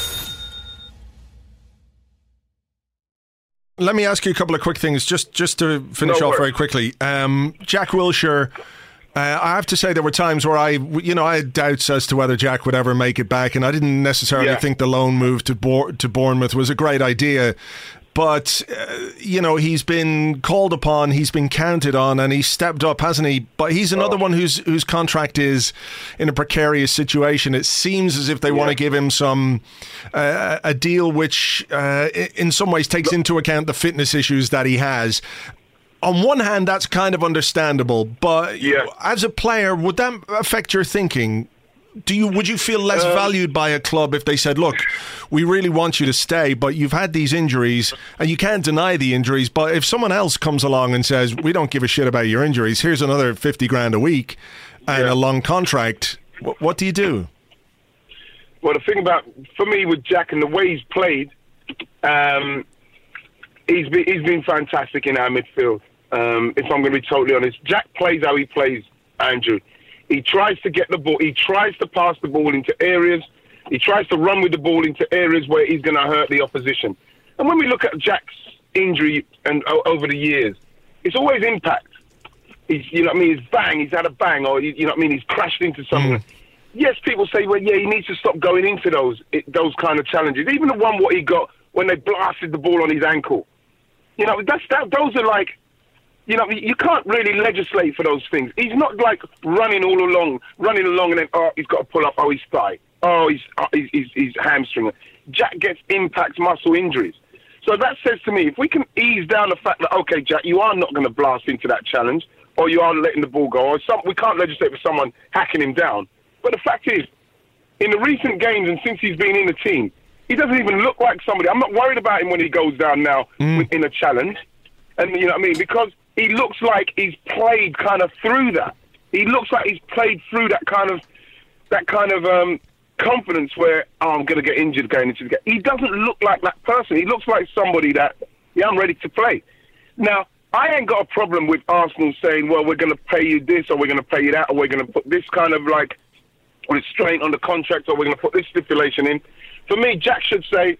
Let me ask you a couple of quick things just, just to finish no off very quickly. Um, Jack Wilshere, Uh, I have to say there were times where I, you know, I had doubts as to whether Jack would ever make it back, and I didn't necessarily yeah. think the loan move to Bo- to Bournemouth was a great idea. But, uh, you know, he's been called upon, he's been counted on, and he's stepped up, hasn't he? But he's another oh. one whose whose contract is in a precarious situation. It seems as if they yeah. want to give him some uh, a deal which, uh, in some ways, takes into account the fitness issues that he has. On one hand, that's kind of understandable, but yeah. as a player, would that affect your thinking? Do you would you feel less uh, valued by a club if they said, look, we really want you to stay, but you've had these injuries, and you can't deny the injuries, but if someone else comes along and says, we don't give a shit about your injuries, here's another fifty grand a week and yeah. a long contract, what, what do you do? Well, the thing about, for me with Jack and the way he's played, um, he's been, he's been fantastic in our midfield. Um, if I'm going to be totally honest, Jack plays how he plays, Andrew. He tries to get the ball. He tries to pass the ball into areas. He tries to run with the ball into areas where he's going to hurt the opposition. And when we look at Jack's injury and uh, over the years, it's always impact. He's, you know what I mean? He's bang. He's had a bang, or you know what I mean? He's crashed into someone. Mm. Yes, people say, well, yeah, he needs to stop going into those those kind of challenges. Even the one what he got when they blasted the ball on his ankle. You know, that's that. Those are like. You know, you can't really legislate for those things. He's not like running all along, running along and then, oh, he's got to pull up, oh, he's thigh, oh, he's, oh, he's, he's, he's hamstring. Jack gets impact muscle injuries. So that says to me, if we can ease down the fact that, okay, Jack, you are not going to blast into that challenge, or you are letting the ball go, or some, we can't legislate for someone hacking him down. But the fact is, in the recent games and since he's been in the team, he doesn't even look like somebody. I'm not worried about him when he goes down now mm. in a challenge. And you know what I mean? Because he looks like he's played kind of through that. He looks like he's played through that kind of, that kind of, um, confidence where oh, I'm going to get injured going into the game. He doesn't look like that person. He looks like somebody that, yeah, I'm ready to play. Now, I ain't got a problem with Arsenal saying, well, we're going to pay you this or we're going to pay you that or we're going to put this kind of like restraint on the contract or we're going to put this stipulation in. For me, Jack should say,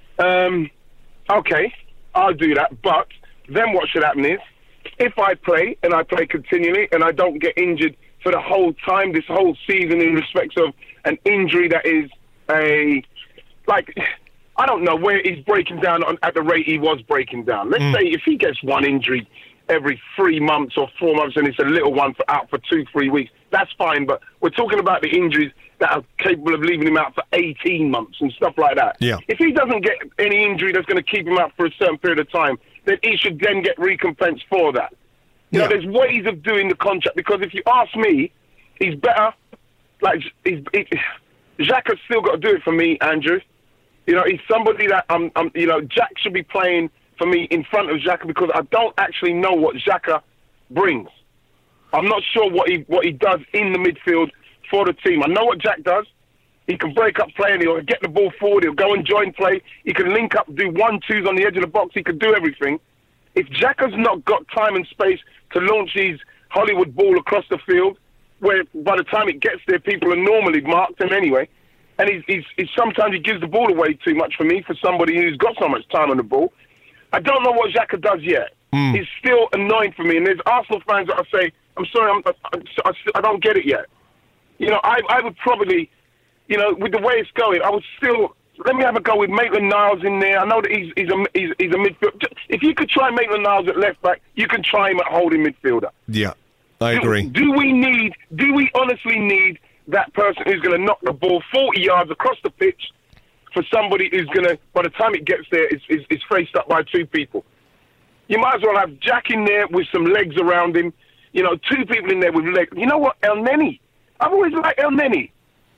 um, okay, I'll do that, but then what should happen is, if I play and I play continually and I don't get injured for the whole time, this whole season in respect of an injury that is a, like, I don't know where he's breaking down on, at the rate he was breaking down. Let's mm. say if he gets one injury every three months or four months and it's a little one for out for two, three weeks, that's fine. But we're talking about the injuries that are capable of leaving him out for eighteen months and stuff like that. Yeah. If he doesn't get any injury that's going to keep him out for a certain period of time, then he should then get recompensed for that. You yeah. know, there's ways of doing the contract, because if you ask me, he's better. Like, he's, he, Xhaka has still got to do it for me, Andrew. You know, he's somebody that, um, um, you know, Jack should be playing for me in front of Xhaka, because I don't actually know what Xhaka brings. I'm not sure what he what he does in the midfield for the team. I know what Jack does. He can break up play and he'll get the ball forward. He'll go and join play. He can link up, do one-twos on the edge of the box. He can do everything. If Xhaka's not got time and space to launch his Hollywood ball across the field, where by the time it gets there, people are normally marked him anyway, and he's, he's, he's sometimes he gives the ball away too much for me, for somebody who's got so much time on the ball. I don't know what Xhaka does yet. Mm. He's still annoying for me, and there's Arsenal fans that I say, I'm sorry, I'm, I, I, I don't get it yet. You know, I, I would probably, you know, with the way it's going, I would still, let me have a go with Maitland-Niles in there. I know that he's, he's, a, he's, he's a midfielder. If you could try Maitland-Niles at left back, you can try him at holding midfielder. Yeah, I agree. Do, do we need, do we honestly need that person who's going to knock the ball forty yards across the pitch for somebody who's going to, by the time it gets there, it's, it's, it's faced up by two people? You might as well have Jack in there with some legs around him. You know, two people in there with legs. You know what? El Neni. I've always liked El Neni.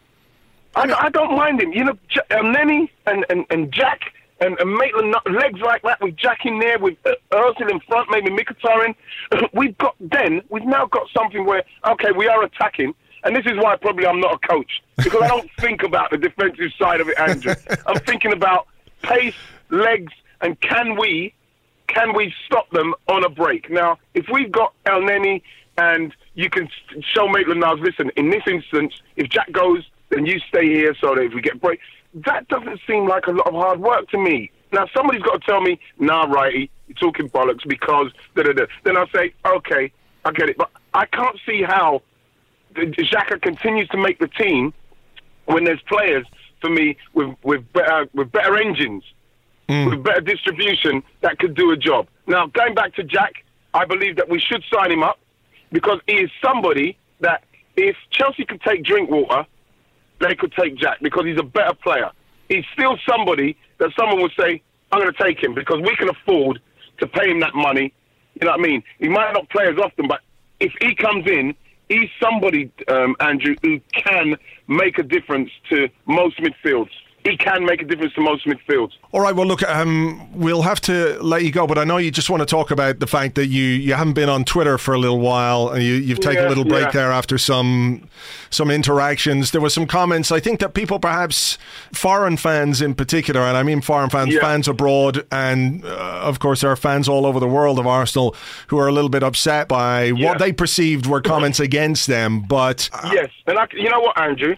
I, I don't mind him. You know, El Neni and, and, and Jack and, and Maitland, legs like that with Jack in there, with uh, Ozil in front, maybe Mkhitaryan. We've got, then, we've now got something where, okay, we are attacking. And this is why probably I'm not a coach, because I don't think about the defensive side of it, Andrew. I'm thinking about pace, legs, and can we, can we stop them on a break? Now, if we've got El Neni and you can show Maitland-Niles, listen, in this instance, if Jack goes, then you stay here so that if we get a break, that doesn't seem like a lot of hard work to me. Now, somebody's got to tell me, nah, righty, you're talking bollocks because da-da-da. Then I'll say, okay, I get it. But I can't see how Xhaka continues to make the team when there's players, for me, with, with, better, with better engines, mm. with better distribution that could do a job. Now, going back to Jack, I believe that we should sign him up because he is somebody that if Chelsea could take Drinkwater, they could take Jack because he's a better player. He's still somebody that someone would say, I'm going to take him because we can afford to pay him that money. You know what I mean? He might not play as often, but if he comes in, he's somebody, um, Andrew, who can make a difference to most midfields. He can make a difference to most midfields. All right, well, look, um, we'll have to let you go, but I know you just want to talk about the fact that you, you haven't been on Twitter for a little while, and you, you've taken yeah, a little break yeah. there after some some interactions. There were some comments. I think that people, perhaps foreign fans in particular, and I mean foreign fans, yeah. fans abroad, and uh, of course there are fans all over the world of Arsenal who are a little bit upset by yeah. what they perceived were comments against them. But uh, yes, and I, you know what, Andrew,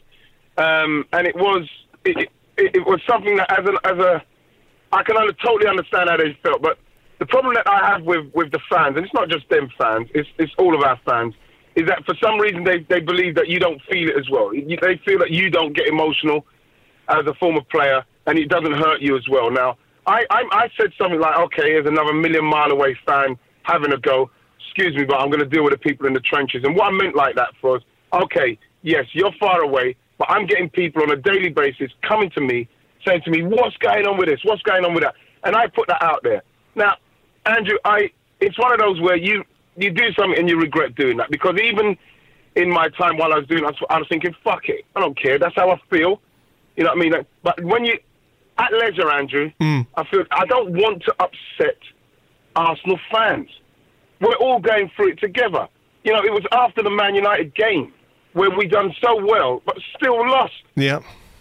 um, and it was... It, It, it was something that, as, an, as a, I can under, totally understand how they felt. But the problem that I have with, with the fans, and it's not just them fans, it's, it's all of our fans, is that for some reason they, they believe that you don't feel it as well. You, they feel that you don't get emotional as a former player, and it doesn't hurt you as well. Now, I, I, I said something like, okay, here's another million mile away fan having a go. Excuse me, but I'm going to deal with the people in the trenches. And what I meant like that was, okay, yes, you're far away, but I'm getting people on a daily basis coming to me, saying to me, what's going on with this? What's going on with that? And I put that out there. Now, Andrew, I it's one of those where you, you do something and you regret doing that. Because even in my time while I was doing that, I was thinking, fuck it. I don't care. That's how I feel. You know what I mean? But when you, at leisure, Andrew, mm. I feel I don't want to upset Arsenal fans. We're all going through it together. You know, it was after the Man United game where we done so well, but still lost. Yeah.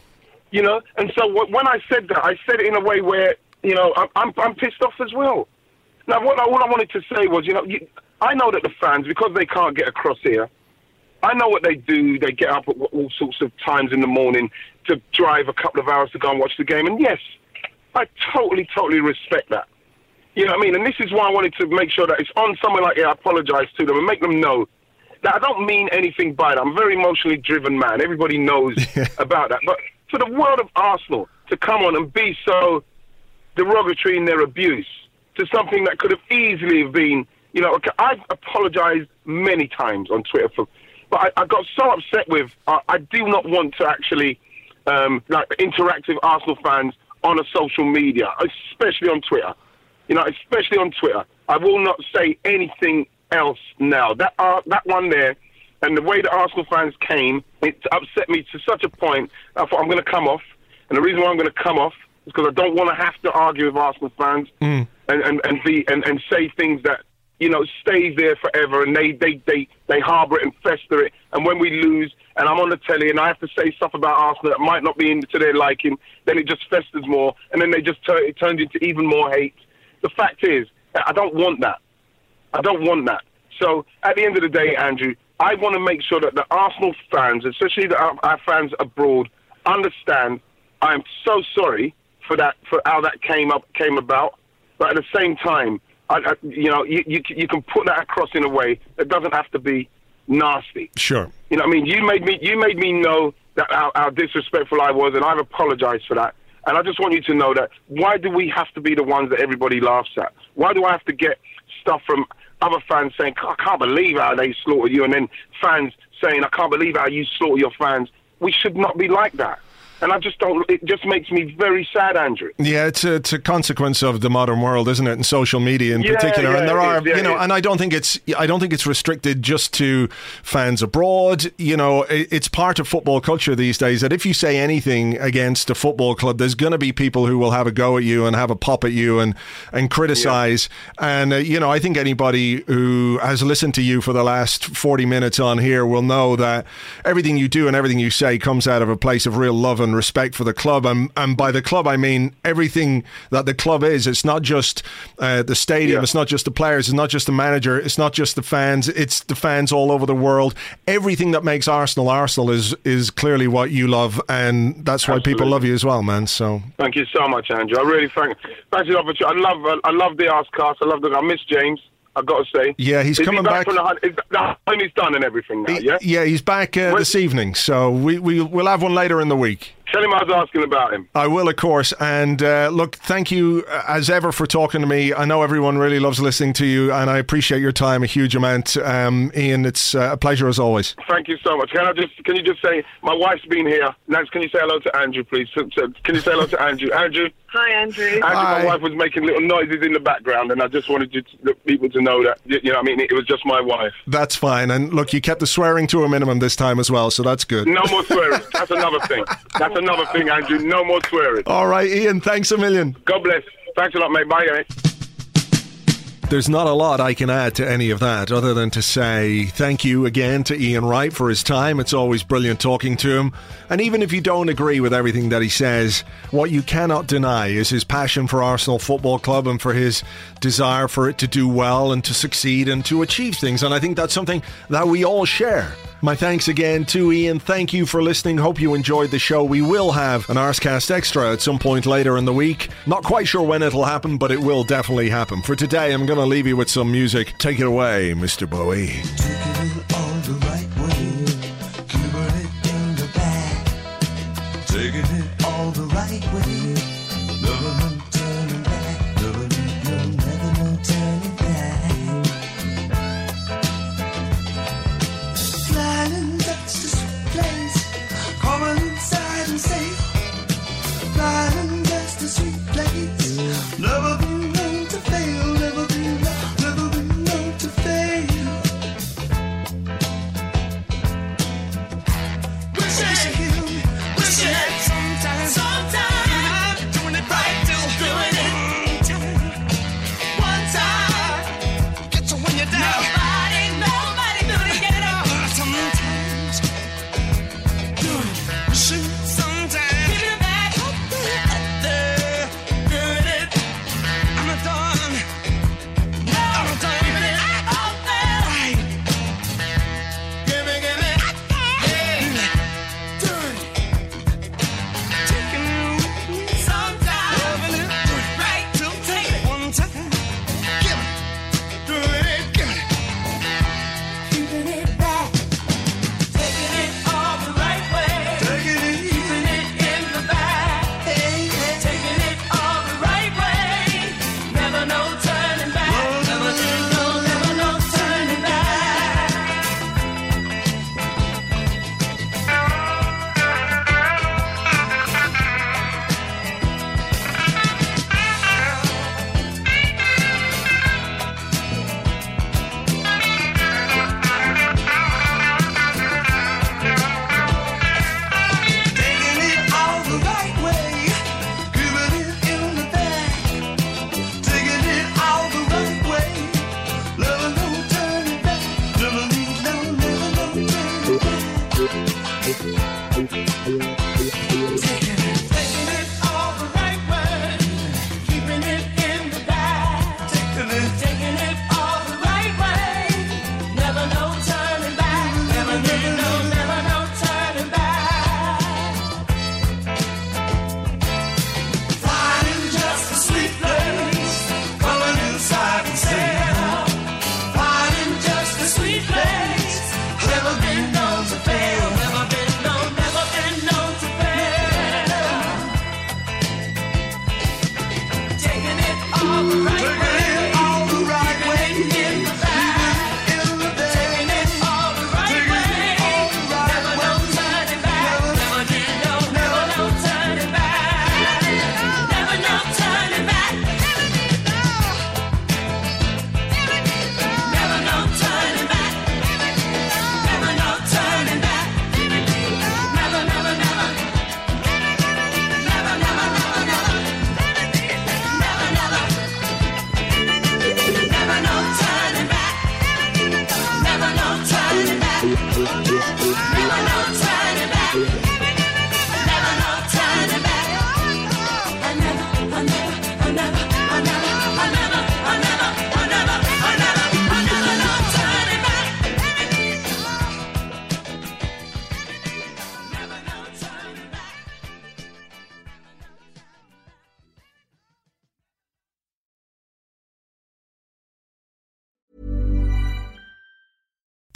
You know, and so when I said that, I said it in a way where, you know, I'm I'm, I'm pissed off as well. Now, what I, what I wanted to say was, you know, you, I know that the fans, because they can't get across here, I know what they do. They get up at all sorts of times in the morning to drive a couple of hours to go and watch the game. And yes, I totally, totally respect that. You know what I mean? And this is why I wanted to make sure that it's on somewhere like here. I apologise to them and make them know that I don't mean anything by that. I'm a very emotionally driven man. Everybody knows about that. But for the world of Arsenal to come on and be so derogatory in their abuse to something that could have easily have been, you know, I've apologised many times on Twitter for, but I, I got so upset with, uh, I do not want to actually um, like interact with Arsenal fans on a social media, especially on Twitter. You know, especially on Twitter. I will not say anything else now. That uh, that one there, and the way the Arsenal fans came, it upset me to such a point. I thought I'm going to come off, and the reason why I'm going to come off is because I don't want to have to argue with Arsenal fans mm. and, and, and be and, and say things that, you know, stays there forever, and they, they, they, they harbour it and fester it, and when we lose and I'm on the telly and I have to say stuff about Arsenal that might not be to their liking, then it just festers more, and then they just turn, it turns into even more hate. The fact is, I don't want that. I don't want that. So at the end of the day, Andrew, I want to make sure that the Arsenal fans, especially the, our, our fans abroad, understand I'm so sorry for that, for how that came up, came about. But at the same time, I, I, you know, you, you you can put that across in a way that doesn't have to be nasty. Sure. You know what I mean? You made me you made me know that how, how disrespectful I was, and I've apologized for that. And I just want you to know that why do we have to be the ones that everybody laughs at? Why do I have to get stuff from other fans saying, I can't believe how they slaughter you, and then fans saying, I can't believe how you slaughter your fans? We should not be like that. And I just don't, it just makes me very sad, Andrew. Yeah, it's a, it's a consequence of the modern world, isn't it? And social media in yeah, particular. Yeah, and there are, is, yeah, you know, and I don't think it's, I don't think it's restricted just to fans abroad. You know, it, it's part of football culture these days that if you say anything against a football club, there's going to be people who will have a go at you and have a pop at you and, and criticize. Yeah. And, uh, you know, I think anybody who has listened to you for the last forty minutes on here will know that everything you do and everything you say comes out of a place of real love and respect for the club, and, and by the club I mean everything that the club is. It's not just uh, the stadium, yeah. It's not just the players, it's not just the manager, it's not just the fans, it's the fans all over the world. Everything that makes Arsenal Arsenal is is clearly what you love, and that's why Absolutely. People love you as well, man. So thank you so much, Andrew. I really thank thank you. I love I love the Arsecast. I love the I miss James, I've got to say. Yeah, he's is coming he back. back. From the, is the honey's done and everything now, he, yeah? Yeah, he's back uh, this evening, so we, we, we'll have one later in the week. Tell him I was asking about him. I will, of course. And uh, look, thank you uh, as ever for talking to me. I know everyone really loves listening to you, and I appreciate your time a huge amount. Um, Ian, it's uh, a pleasure as always. Thank you so much. Can I just can you just say my wife's been here? Nance, can you say hello to Andrew, please? So, so, can you say hello to Andrew? Andrew. Hi, Andrew. Andrew, Hi. My wife was making little noises in the background, and I just wanted you to, people to know that, you know what I mean, it was just my wife. That's fine. And look, you kept the swearing to a minimum this time as well, so that's good. No more swearing. That's another thing. That's another thing, Andrew. No more swearing. All right, Ian, thanks a million. God bless. Thanks a lot, mate. Bye, mate. There's not a lot I can add to any of that other than to say thank you again to Ian Wright for his time. It's always brilliant talking to him. And even if you don't agree with everything that he says, what you cannot deny is his passion for Arsenal Football Club and for his desire for it to do well and to succeed and to achieve things. And I think that's something that we all share. My thanks again to Ian. Thank you for listening. Hope you enjoyed the show. We will have an Arsecast Extra at some point later in the week. Not quite sure when it'll happen, but it will definitely happen. For today, I'm going to leave you with some music. Take it away, Mister Bowie. Taking it all the right way, giving it in the back. Taking it all the right way, never no turning back. Never, no, never no turning back. Flying, that's the sweet place. Come inside and say, flying, that's the sweet place. Never been known to fail, never been, never been known to fail. Wish I had, wish I had sometime, sometime.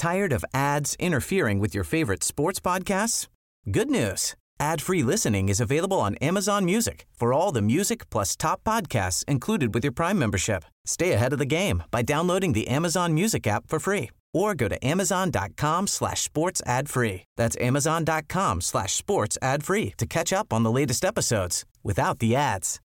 Tired of ads interfering with your favorite sports podcasts? Good news. Ad-free listening is available on Amazon Music for all the music plus top podcasts included with your Prime membership. Stay ahead of the game by downloading the Amazon Music app for free or go to amazon.com slash sports ad free. That's amazon.com slash sports ad free to catch up on the latest episodes without the ads.